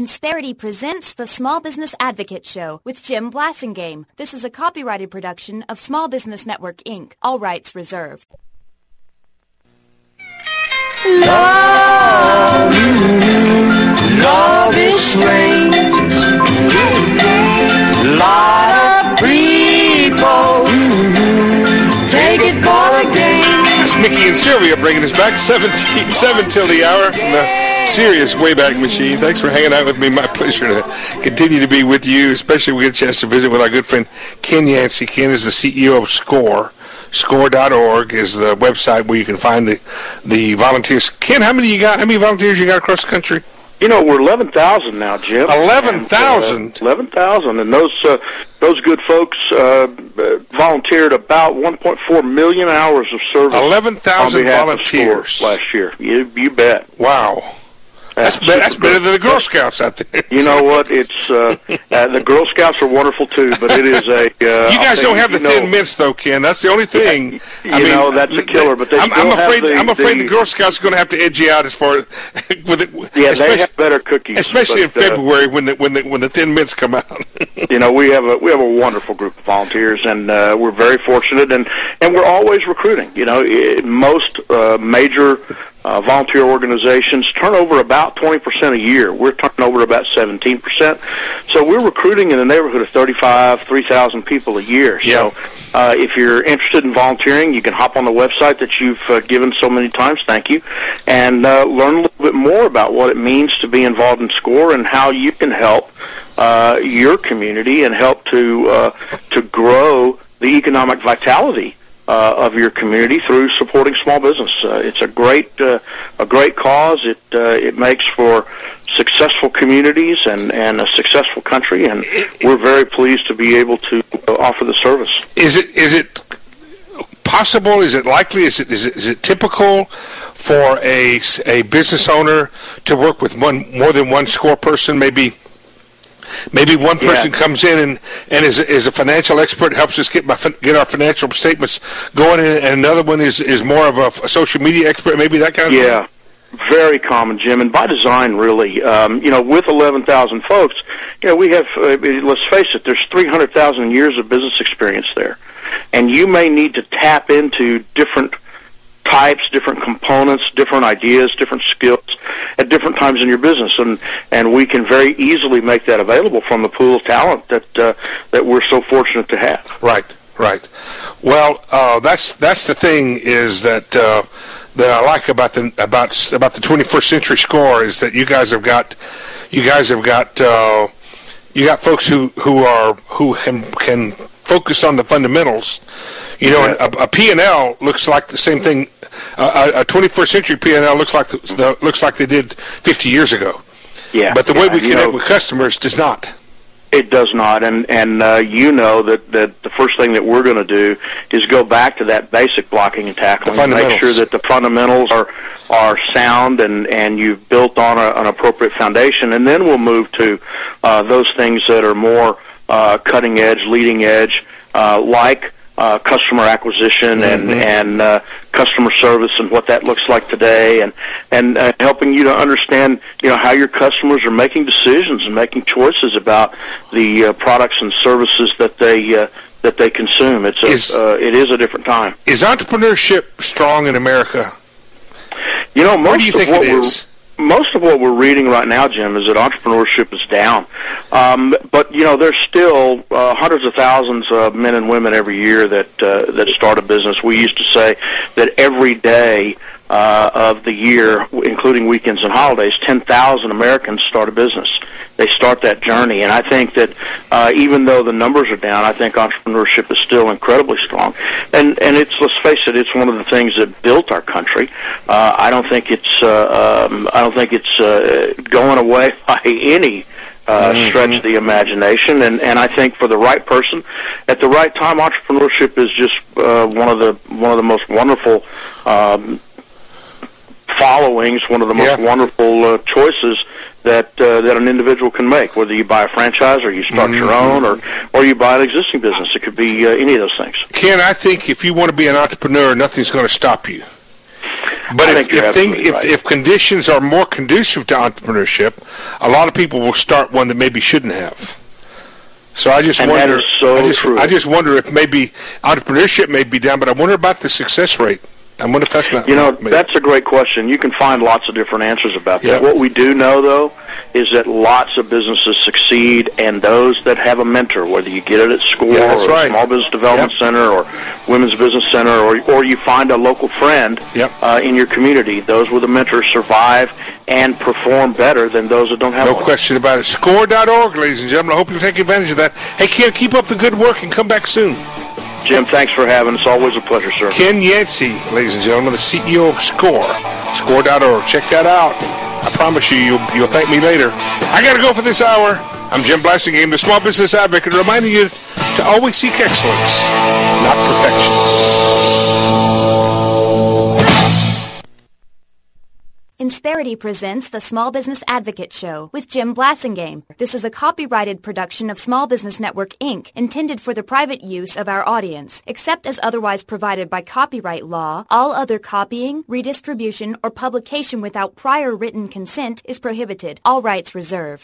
Insperity presents the Small Business Advocate Show with Jim Blasingame. This is a copyrighted production of Small Business Network, Inc. All rights reserved. Love is strange. Lot of people take it for a game. It's Mickey and Sylvia bringing us back 7 till the hour from the Sirius Wayback Machine. Thanks for hanging out with me. My pleasure to continue to be with you, especially when we get a chance to visit with our good friend Ken Yancey. Ken is the CEO of SCORE. SCORE.org is the website where you can find the volunteers. Ken, how many you got? How many volunteers you got across the country? You know, we're 11,000 now, Jim. 11,000? 11,000, and those good folks volunteered about 1.4 million hours of service. 11,000 volunteers last year. You bet. Wow. That's better than the Girl Scouts out there. You know what? It's the Girl Scouts are wonderful too, but it is a. You guys don't have the Thin Mints, though, Ken. That's the only thing. I mean, that's a killer. But I'm afraid the Girl Scouts are going to have to edge you out as far as with it. Yeah, they have better cookies, especially in February when the Thin Mints come out. You know, we have a wonderful group of volunteers, and we're very fortunate, and we're always recruiting. You know, most major volunteer organizations turn over about 20% a year. We're turning over about 17%. So we're recruiting in the neighborhood of 3,000 people a year. Yeah. So if you're interested in volunteering, you can hop on the website that you've given so many times, thank you, and learn a little bit more about what it means to be involved in SCORE and how you can help your community and help to grow the economic vitality of your community through supporting small business. It's a great cause. It makes for successful communities and a successful country, and we're very pleased to be able to offer the service. Is it possible? Is it likely? Is it typical for a business owner to work with more than one SCORE person? Maybe one person comes in and is a financial expert, helps us get our financial statements going, and another one is more of a social media expert, maybe that kind of thing? Yeah, very common, Jim, and by design, really. You know, with 11,000 folks, you know, we have, let's face it, there's 300,000 years of business experience there, and you may need to tap into different types, different components, different ideas, different skills at different times in your business, and we can very easily make that available from the pool of talent that we're so fortunate to have. Right. Well, that's the thing is that I like about the 21st Century SCORE is that you guys have got folks who can focus on the fundamentals. You know, a P&L looks like the same thing. A 21st century P&L looks like they did 50 years ago. Yeah. But the way we connect with customers does not. It does not, and you know that the first thing that we're going to do is go back to that basic blocking and tackling, and make sure that the fundamentals are sound and you've built on an appropriate foundation, and then we'll move to those things that are more cutting edge, leading edge, like customer acquisition and customer service and what that looks like today, and helping you to understand, you know, how your customers are making decisions and making choices about the products and services that they consume. It is a different time. Is entrepreneurship strong in America? You know, what do you think it is? Most of what we're reading right now, Jim, is that entrepreneurship is down. But, you know, there's still hundreds of thousands of men and women every year that start a business. We used to say that every day of the year, including weekends and holidays, 10,000 Americans start a business. They start that journey. And I think that even though the numbers are down, I think entrepreneurship is still incredibly strong. And it's, let's face it, it's one of the things that built our country. I don't think it's going away by any stretch of the imagination, and I think for the right person at the right time, entrepreneurship is just one of the most wonderful followings, one of the most wonderful choices that an individual can make, whether you buy a franchise or you start your own or you buy an existing business. It could be any of those things. Ken, I think if you want to be an entrepreneur, nothing's going to stop you. But if conditions are more conducive to entrepreneurship, a lot of people will start one that maybe shouldn't have. So I just wonder. That is so true. I just wonder if maybe entrepreneurship may be down, but I wonder about the success rate. I wonder if that's not. That's a great question. You can find lots of different answers about that. What we do know, though, is that lots of businesses succeed, and those that have a mentor, whether you get it at school or a small business development center or women's business center, or you find a local friend in your community, those with a mentor survive and perform better than those that don't have one. No question about it. Score.org, ladies and gentlemen. I hope you take advantage of that. Hey, Ken, keep up the good work and come back soon. Jim, thanks for having us. It's always a pleasure, sir. Ken Yancey, ladies and gentlemen, the CEO of SCORE, score.org. Check that out. I promise you'll thank me later. I got to go for this hour. I'm Jim Blassingame, the Small Business Advocate, reminding you to always seek excellence, not perfection. Insperity presents the Small Business Advocate Show with Jim Blassingame. This is a copyrighted production of Small Business Network, Inc., intended for the private use of our audience. Except as otherwise provided by copyright law, all other copying, redistribution, or publication without prior written consent is prohibited. All rights reserved.